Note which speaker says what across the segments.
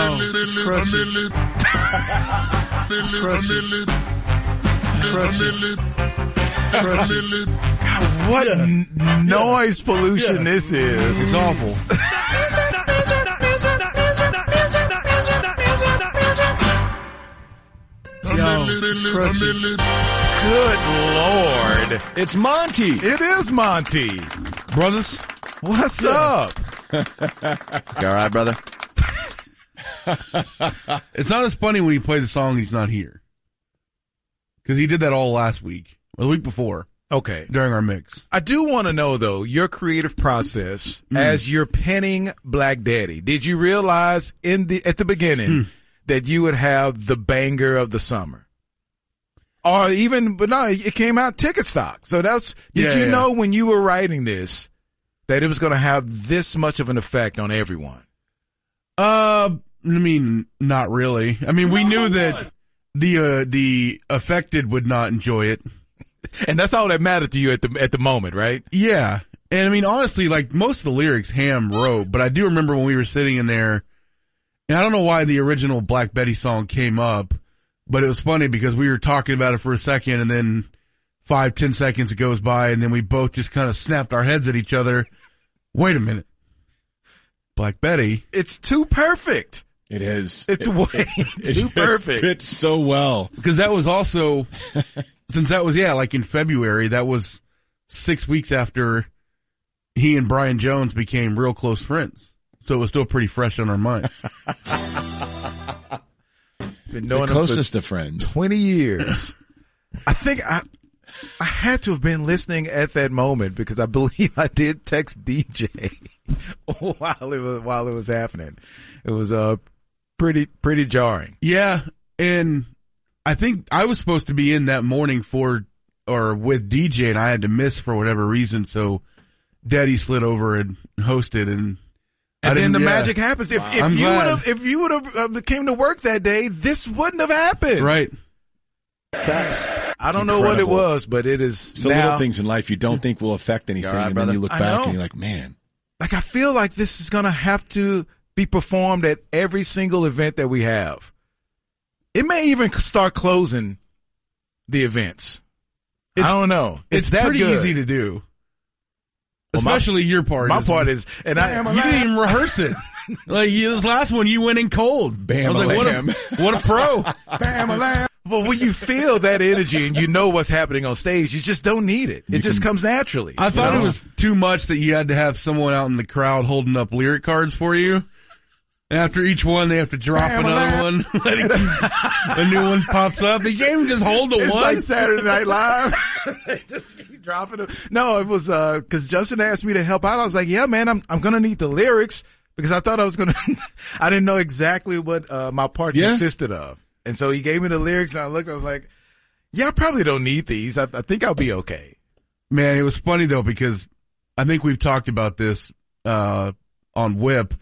Speaker 1: What noise pollution this is.
Speaker 2: It's awful.
Speaker 1: Good Lord.
Speaker 3: It's Monty.
Speaker 1: It is Monty.
Speaker 2: Brothers,
Speaker 1: what's up?
Speaker 3: You all right, brother?
Speaker 2: It's not as funny when you play the song and he's not here. Because he did that all last week, or the week before.
Speaker 1: Okay.
Speaker 2: During our mix.
Speaker 1: I do want to know, though, your creative process as you're penning Black Daddy. Did you realize at the beginning that you would have the banger of the summer? Or even, but no, it came out ticket stock. So did you know when you were writing this that it was going to have this much of an effect on everyone?
Speaker 2: I mean, not really. I mean, we knew that the affected would not enjoy it.
Speaker 1: And that's all that mattered to you at the moment, right?
Speaker 2: Yeah. And I mean, honestly, like most of the lyrics Ham wrote, but I do remember when we were sitting in there, and I don't know why the original Black Betty song came up, but it was funny because we were talking about it for a second and then 5-10 seconds goes by and then we both just kind of snapped our heads at each other. Wait a minute. Black Betty.
Speaker 1: It's too perfect.
Speaker 3: It is.
Speaker 1: It's way too perfect.
Speaker 3: It fits so well.
Speaker 2: Because that was also, since that was, like in February, that was 6 weeks after he and Brian Jones became real close friends. So it was still pretty fresh on our minds.
Speaker 1: Been knowing
Speaker 3: the closest to friends.
Speaker 1: 20 years. I think I had to have been listening at that moment because I believe I did text DJ while it was happening. It was pretty jarring.
Speaker 2: Yeah, and I think I was supposed to be in that morning with DJ, and I had to miss for whatever reason. So Daddy slid over and hosted, and
Speaker 1: then the magic happens. If you would have came to work that day, this wouldn't have happened.
Speaker 2: Right.
Speaker 3: Facts.
Speaker 1: I don't know what it was, but it is.
Speaker 3: It's the little things in life you don't think will affect anything, and then you look back and you're like, man.
Speaker 1: Like, I feel like this is going to have to be performed at every single event that we have. It may even start closing the events. I don't know.
Speaker 2: It's
Speaker 1: that
Speaker 2: pretty
Speaker 1: good.
Speaker 2: easy to do. Especially your part.
Speaker 1: My part is, and
Speaker 2: you didn't even rehearse it. Like this last one, you went in cold.
Speaker 3: Bam,
Speaker 2: I was like, what a pro.
Speaker 1: Bam. Well, when you feel that energy and you know what's happening on stage, you just don't need it. It just comes naturally.
Speaker 2: I thought it was too much that you had to have someone out in the crowd holding up lyric cards for you. And after each one, they have to drop another one. A new one pops up. They can't even just hold the one.
Speaker 1: It's like Saturday Night Live. They just keep dropping them. No, it was, cause Justin asked me to help out. I was like, yeah, man, I'm gonna need the lyrics because I thought I was I didn't know exactly what, my part consisted of. And so he gave me the lyrics and I looked, I was like, yeah, I probably don't need these. I think I'll be okay.
Speaker 2: Man, it was funny though, because I think we've talked about this, on Whip.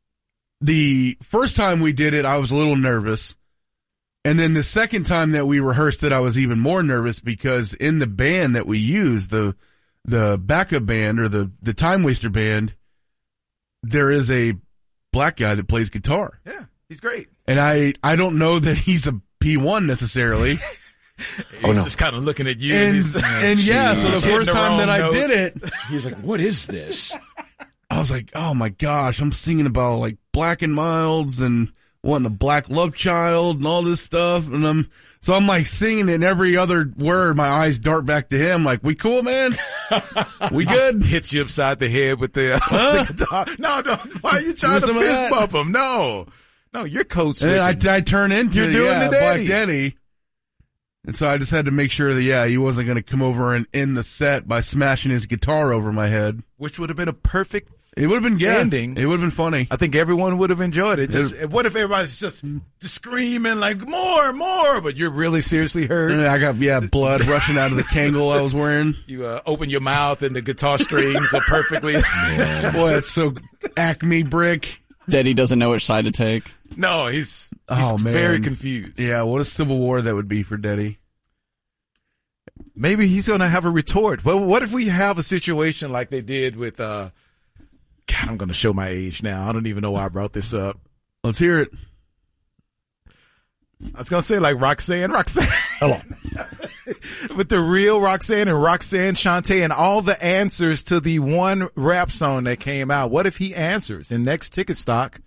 Speaker 2: The first time we did it, I was a little nervous. And then the second time that we rehearsed it, I was even more nervous because in the band that we used, the backup band or the Time Waster band, there is a black guy that plays guitar.
Speaker 1: Yeah, he's great.
Speaker 2: And I don't know that he's a P1 necessarily.
Speaker 1: He's just kind of looking at you.
Speaker 2: And so the first time that I did it,
Speaker 3: he's like, what is this?
Speaker 2: I was like, oh my gosh, I'm singing about like Black and Milds and wanting a black love child and all this stuff. And I'm like singing it and every other word, my eyes dart back to him like, we cool, man? We good?
Speaker 1: Hits you upside the head with the guitar. No, why are you trying to fist bump him? No, you're code switching.
Speaker 2: And I turn into
Speaker 1: you're doing the
Speaker 2: Black Daddy. And so I just had to make sure that, he wasn't going to come over and end the set by smashing his guitar over my head.
Speaker 1: Which would have been a perfect
Speaker 2: It would have been good.
Speaker 1: ending.
Speaker 2: It would have been funny.
Speaker 1: I think everyone would have enjoyed it. What if everybody's just screaming like, more, but you're really seriously hurt?
Speaker 2: And I got, blood rushing out of the Kangol I was wearing.
Speaker 1: You open your mouth and the guitar strings are perfectly.
Speaker 2: Boy, that's so Acme brick.
Speaker 4: Daddy doesn't know which side to take.
Speaker 1: No, he's very confused.
Speaker 2: Yeah, what a civil war that would be for Daddy.
Speaker 1: Maybe he's going to have a retort. Well, what if we have a situation like they did with, God, I'm going to show my age now. I don't even know why I brought this up.
Speaker 2: Let's hear it.
Speaker 1: I was going to say like Roxanne.
Speaker 5: Hello.
Speaker 1: With the real Roxanne and Roxanne Shante and all the answers to the one rap song that came out. What if he answers in next Ticket Stock?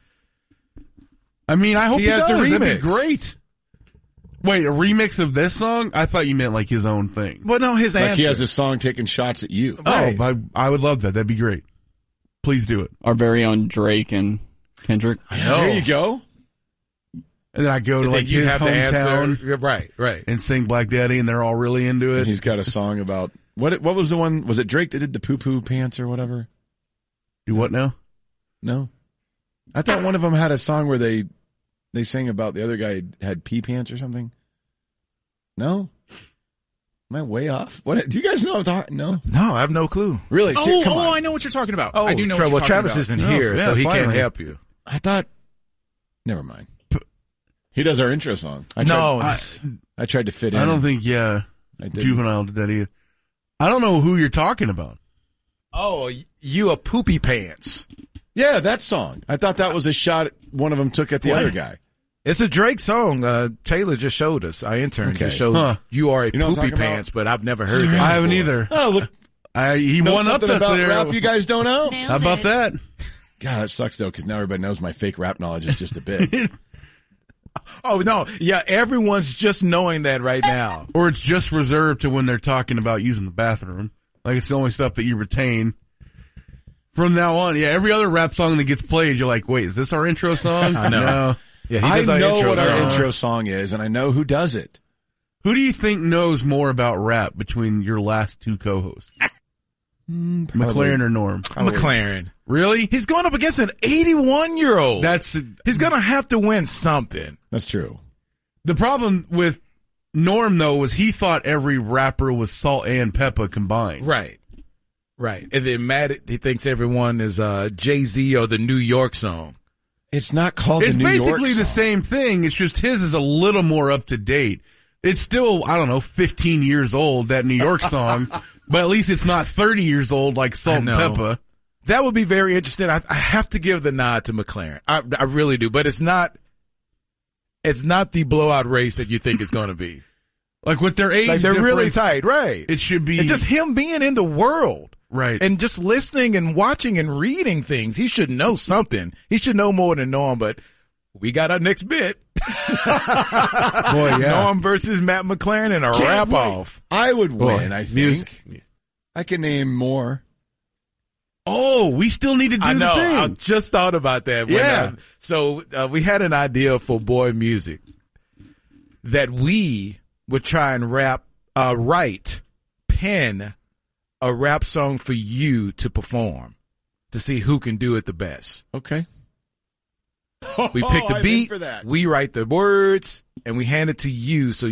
Speaker 2: I mean, I hope he
Speaker 1: has
Speaker 2: does.
Speaker 1: the remix.
Speaker 2: That'd be great. Wait, a remix of this song? I thought you meant like his own thing.
Speaker 1: Well, no, his
Speaker 3: Like
Speaker 1: answer.
Speaker 3: he has a song taking shots at you.
Speaker 1: Right.
Speaker 2: Oh, I would love that. That'd be great. Please do it.
Speaker 4: Our very own Drake and Kendrick.
Speaker 1: I know.
Speaker 3: There you go.
Speaker 2: And then I go to
Speaker 1: And then
Speaker 2: like
Speaker 1: you
Speaker 2: his
Speaker 1: have the
Speaker 2: hometown
Speaker 1: answer. Right.
Speaker 2: and sing Black Daddy, and they're all really into
Speaker 3: And
Speaker 2: it.
Speaker 3: he's got a song about what was the one? Was it Drake that did the poo poo pants or whatever?
Speaker 2: Do what now?
Speaker 3: No, I thought one of them had a song where they sang about the other guy had pee pants or something. No, am I way off? What do you guys know? I'm talking. No,
Speaker 1: I have no clue.
Speaker 3: really? Come on.
Speaker 5: I know what you're talking about. I do know what you're
Speaker 1: well,
Speaker 5: talking
Speaker 1: Travis
Speaker 5: about.
Speaker 1: isn't
Speaker 2: No,
Speaker 1: here,
Speaker 2: yeah,
Speaker 1: so he
Speaker 2: finally.
Speaker 1: can't help you.
Speaker 3: I thought. Never mind. He does our intro song. I tried to fit in.
Speaker 2: I don't think,
Speaker 3: I didn't.
Speaker 2: Juvenile did that either. I don't know who you're talking about.
Speaker 1: Oh, you a poopy pants.
Speaker 3: Yeah, that song. I thought that was a shot one of them took at the other guy.
Speaker 1: It's a Drake song. Taylor just showed us. Our intern
Speaker 3: Okay.
Speaker 1: just showed
Speaker 2: Huh.
Speaker 1: you are a
Speaker 3: You know what I'm
Speaker 1: poopy
Speaker 3: talking about?
Speaker 1: pants, but I've never heard that.
Speaker 2: I haven't
Speaker 1: before.
Speaker 2: either.
Speaker 3: Oh, look.
Speaker 2: He
Speaker 3: Know
Speaker 2: won up
Speaker 3: something
Speaker 2: us
Speaker 3: about
Speaker 2: there.
Speaker 3: rap you guys don't know?
Speaker 2: How about that?
Speaker 3: God, that sucks though, because now everybody knows my fake rap knowledge is just a bit.
Speaker 1: Oh no, yeah, everyone's just knowing that right now.
Speaker 2: Or it's just reserved to when they're talking about using the bathroom. Like it's the only stuff that you retain. From now on, yeah, every other rap song that gets played, you're like, wait, is this our intro song?
Speaker 1: I know.
Speaker 2: No.
Speaker 1: Yeah, he
Speaker 3: I
Speaker 1: does our
Speaker 3: know
Speaker 1: intro
Speaker 3: what our
Speaker 1: song.
Speaker 3: intro song is, and I know who does it.
Speaker 2: Who do you think knows more about rap between your last two co-hosts? McLaren or Norm?
Speaker 1: McLaren.
Speaker 2: Really?
Speaker 1: He's going up against an 81-year-old. He's gonna have to win something.
Speaker 3: That's true.
Speaker 2: The problem with Norm, though, was he thought every rapper was Salt and Peppa combined.
Speaker 1: Right. And then Matt, he thinks everyone is Jay-Z or the New York song.
Speaker 3: It's not called
Speaker 2: It's
Speaker 3: the New York
Speaker 2: basically the
Speaker 3: song.
Speaker 2: same thing. It's just his is a little more up to date. It's still, 15 years old, that New York song, but at least it's not 30 years old like Salt and
Speaker 1: know.
Speaker 2: Peppa.
Speaker 1: That would be very interesting. I have to give the nod to McLaren. I really do, but it's not the blowout race that you think it's going to be.
Speaker 2: Like with their age
Speaker 1: Like they're really
Speaker 2: difference,
Speaker 1: tight, right?
Speaker 2: It should be.
Speaker 1: It's just him being in the world.
Speaker 2: Right.
Speaker 1: And just listening and watching and reading things. He should know something. He should know more than Norm, but we got our next bit.
Speaker 2: Boy, yeah.
Speaker 1: Norm versus Matt McLaren in a wrap off.
Speaker 3: I would win, I think.
Speaker 2: music.
Speaker 3: I can name more.
Speaker 2: Oh, we still need to do
Speaker 1: I know.
Speaker 2: the thing.
Speaker 1: I just thought about that.
Speaker 2: Yeah.
Speaker 1: So we had an idea for Boy Music that we would try and pen a rap song for you to perform to see who can do it the best.
Speaker 3: Okay.
Speaker 1: We pick the
Speaker 3: I'm
Speaker 1: beat,
Speaker 3: in for that.
Speaker 1: we write the words, and we hand it to you so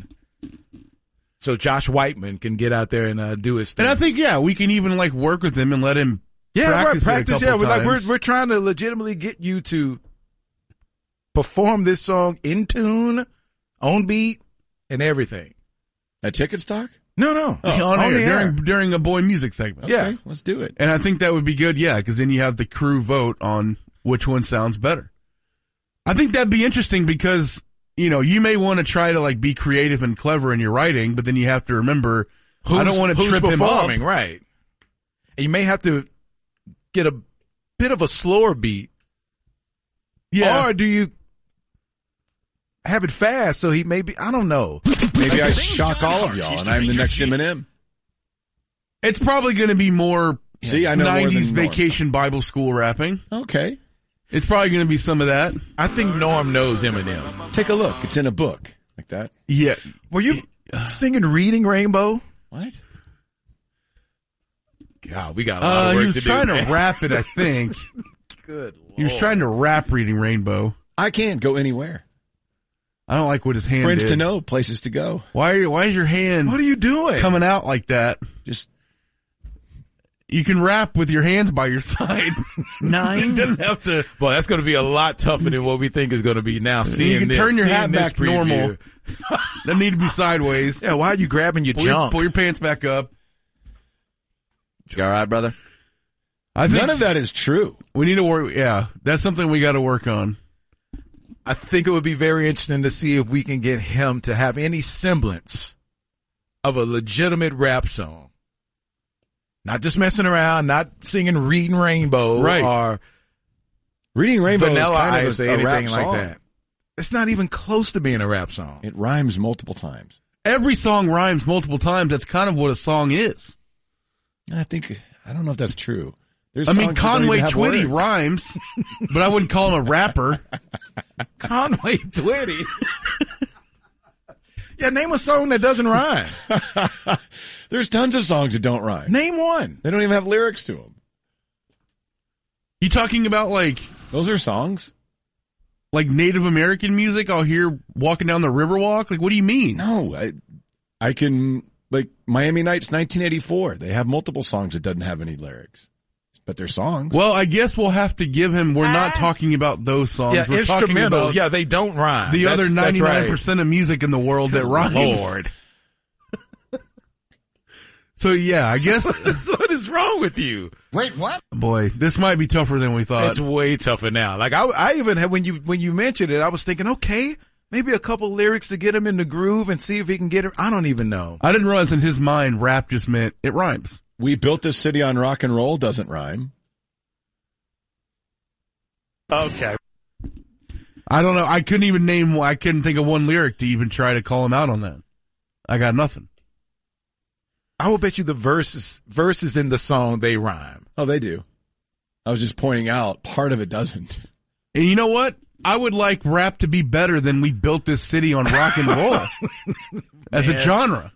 Speaker 1: Josh Whiteman can get out there and do his thing.
Speaker 2: And I think, we can even like work with him and let him practice it a couple times.
Speaker 1: We're trying to legitimately get you to perform this song in tune, on beat, and everything.
Speaker 3: A ticket stock?
Speaker 1: No.
Speaker 2: on
Speaker 1: the
Speaker 2: air
Speaker 1: air.
Speaker 2: during a Boy Music segment.
Speaker 1: Yeah.
Speaker 3: Okay, let's do it.
Speaker 2: And I think that would be good, because then you have the crew vote on which one sounds better. I think that'd be interesting because, you may want to try to like be creative and clever in your writing, but then you have to remember, I don't want to
Speaker 1: who's
Speaker 2: trip him up.
Speaker 1: performing, right? And you may have to get a bit of a slower beat.
Speaker 2: Yeah.
Speaker 1: Or do you have it fast so he maybe, I don't know.
Speaker 3: Maybe I shock all of y'all and I'm the next Eminem.
Speaker 2: It's probably going to be more
Speaker 3: See, I know more
Speaker 2: 90s
Speaker 3: than Norm.
Speaker 2: vacation Bible school rapping.
Speaker 3: Okay.
Speaker 2: It's probably going to be some of that.
Speaker 1: I think Norm knows Eminem.
Speaker 3: Take a look. It's in a book. Like that.
Speaker 2: Yeah.
Speaker 1: Were you singing Reading Rainbow?
Speaker 3: What?
Speaker 1: God, we got a lot of work
Speaker 2: He was
Speaker 1: to
Speaker 2: trying
Speaker 1: do.
Speaker 2: to rap it, I think.
Speaker 1: Good Lord.
Speaker 2: He was trying to rap Reading Rainbow.
Speaker 3: I can't go anywhere.
Speaker 2: I don't like what his hand
Speaker 3: Friends
Speaker 2: did.
Speaker 3: to know, places to go.
Speaker 2: Why is your hand
Speaker 1: What are you doing?
Speaker 2: coming out like that?
Speaker 3: Just
Speaker 2: You can rap with your hands by your side. It doesn't have to.
Speaker 1: Boy, that's going to be a lot tougher than what we think is going to be now. Seeing
Speaker 2: You can
Speaker 1: this,
Speaker 2: turn your
Speaker 1: seeing
Speaker 2: hat
Speaker 1: this
Speaker 2: back
Speaker 1: preview.
Speaker 2: normal. Doesn't need to be sideways.
Speaker 1: Yeah, why are you grabbing your junk?
Speaker 2: Pull your pants back up.
Speaker 3: you all right, brother?
Speaker 2: I think
Speaker 3: None of that is true.
Speaker 2: we need to work. Yeah, that's something we got to work on.
Speaker 1: I think it would be very interesting to see if we can get him to have any semblance of a legitimate rap song. Not just messing around, not singing Reading Rainbow or
Speaker 3: Reading Rainbow
Speaker 1: Vanilla
Speaker 3: is kind
Speaker 1: Ice
Speaker 3: of
Speaker 1: or
Speaker 3: a
Speaker 1: anything
Speaker 3: rap
Speaker 1: like
Speaker 3: song.
Speaker 1: that. It's not even close to being a rap song.
Speaker 3: It rhymes multiple times.
Speaker 2: Every song rhymes multiple times. That's kind of what a song is.
Speaker 3: I don't know if that's true. There's
Speaker 2: I mean,
Speaker 3: songs that don't
Speaker 2: Conway
Speaker 3: even have
Speaker 2: Twitty
Speaker 3: words.
Speaker 2: rhymes, but I wouldn't call him a rapper.
Speaker 1: Conway Twitty. Yeah, name a song that doesn't rhyme.
Speaker 3: There's tons of songs that don't rhyme.
Speaker 1: Name one.
Speaker 3: They don't even have lyrics to them.
Speaker 2: You talking about like
Speaker 3: Those are songs?
Speaker 2: like Native American music? I'll hear walking down the Riverwalk. Like, what do you mean?
Speaker 3: No, I can, like, Miami Nights 1984. They have multiple songs that doesn't have any lyrics, but they're songs.
Speaker 2: Well, I guess we'll have to give him. We're not talking about those songs.
Speaker 1: Yeah,
Speaker 2: We're talking
Speaker 1: instrumentals.
Speaker 2: about
Speaker 1: Yeah, they don't rhyme.
Speaker 2: the other
Speaker 1: That's
Speaker 2: 99% of music in the world that
Speaker 1: right.
Speaker 2: rhymes.
Speaker 1: Lord.
Speaker 2: So yeah, I guess.
Speaker 1: What is wrong with you?
Speaker 6: Wait, what?
Speaker 2: Boy, this might be tougher than we thought.
Speaker 1: It's way tougher now. Like I even had, when you mentioned it, I was thinking, okay, maybe a couple lyrics to get him in the groove and see if he can get it. I don't even know.
Speaker 2: I didn't realize in his mind rap just meant it rhymes.
Speaker 3: We built this city on rock and roll doesn't rhyme.
Speaker 1: Okay.
Speaker 2: I don't know. I couldn't think of one lyric to even try to call him out on that. I got nothing.
Speaker 1: I will bet you the verses in the song, they rhyme.
Speaker 3: Oh, they do. I was just pointing out part of it doesn't.
Speaker 2: And you know what? I would like rap to be better than we built this city on rock and roll as a genre.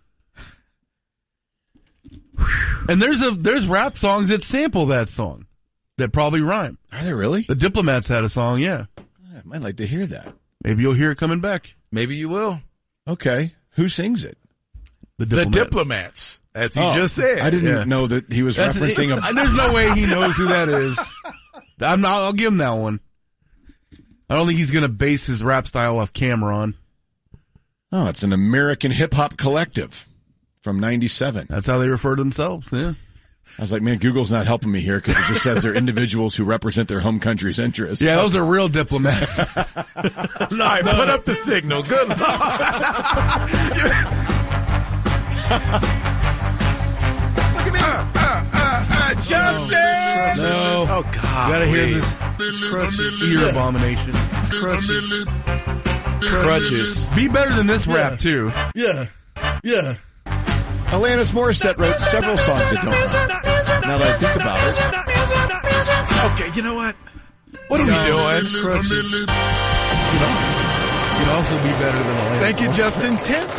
Speaker 2: And there's rap songs that sample that song that probably rhyme.
Speaker 3: Are they really?
Speaker 2: The Diplomats had a song, yeah.
Speaker 3: I might like to hear that.
Speaker 2: Maybe you'll hear it coming back.
Speaker 1: Maybe you will.
Speaker 3: Okay. Who sings it?
Speaker 1: The Diplomats. As he just said.
Speaker 3: I didn't know that he was referencing a...
Speaker 2: There's no way he knows who that is. I'll give him that one. I don't think he's going to base his rap style off Cameron.
Speaker 3: Oh, it's an American hip-hop collective from 97.
Speaker 2: That's how they refer to themselves, yeah.
Speaker 3: I was like, man, Google's not helping me here because it just says they're individuals who represent their home country's interests.
Speaker 2: Yeah, those are real diplomats.
Speaker 1: All right, put up the signal. Good luck. Look at me. Justin!
Speaker 2: No.
Speaker 1: Oh, God.
Speaker 2: Gotta hear this ear abomination.
Speaker 1: Crutches.
Speaker 2: Be better than this rap, too.
Speaker 6: Yeah.
Speaker 3: Alanis Morissette wrote several songs that don't rhyme. Now that I think about it.
Speaker 1: Okay, you know what? What are we doing?
Speaker 2: Crutches. You can also be better than Alanis.
Speaker 1: Thank you, Justin. 10:30.